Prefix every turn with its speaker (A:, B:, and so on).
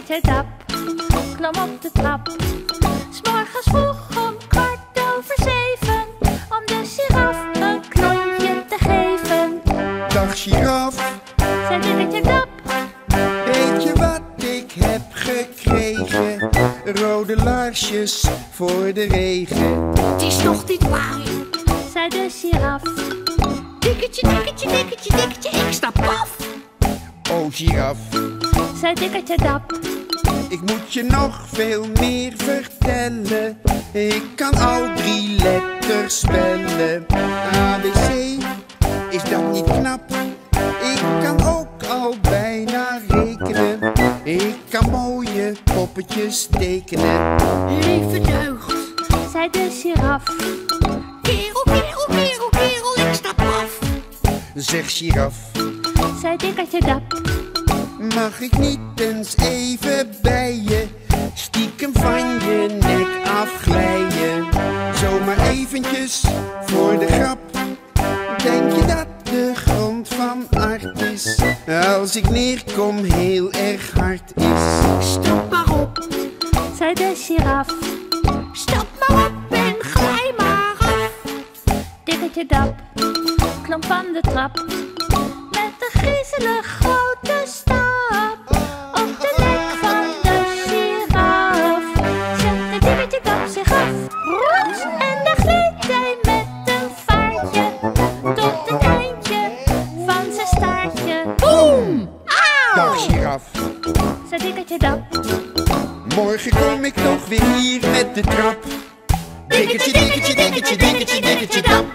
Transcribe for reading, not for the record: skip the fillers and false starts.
A: dikkertje dap klom op de trap. 'S morgens vroeg om 7:15 om de giraf een klontje te geven.
B: Dag giraf,
A: Zei dikkertje dap,
B: weet je wat ik heb gekregen? Rode laarsjes voor de regen.
C: Het is toch niet waar?
A: zei de giraf.
C: Dikkertje, dikkertje, dikkertje, dikkertje, ik stap af.
B: Oh giraf,
A: Zei dikkertje dap,
B: ik moet je nog veel meer vertellen. Ik kan al 3 letters spellen. ABC, is dat niet knap? Ik kan ook al bijna rekenen. Ik kan mooie poppetjes tekenen.
C: Lieve deugd.
A: zei de giraf.
C: Kerel, kerel, kerel, kerel, ik stap af.
B: Zeg giraf,
A: Zei dikkertje dap,
B: mag ik niet eens even bij je stiekem van je nek afglijden? Zomaar eventjes voor de grap. Denk je dat de grond van aard is? Als ik neerkom heel erg hard is.
C: Stap maar op,
A: zei de giraf.
C: stap maar op en glij maar af.
A: Dikkertje dap klom van de trap met een griezelig grote stap op de nek van de giraf. Zette dikkertje dap zich af, rots, en daar gleed hij met een vaartje tot het eindje van zijn staartje.
C: Boem!
B: Dag giraf,
A: Zei dikkertje dap,
B: morgen kom ik toch weer hier met de trap.
C: Dikkertje, dikkertje, dikkertje, dikkertje, dikkertje, dap.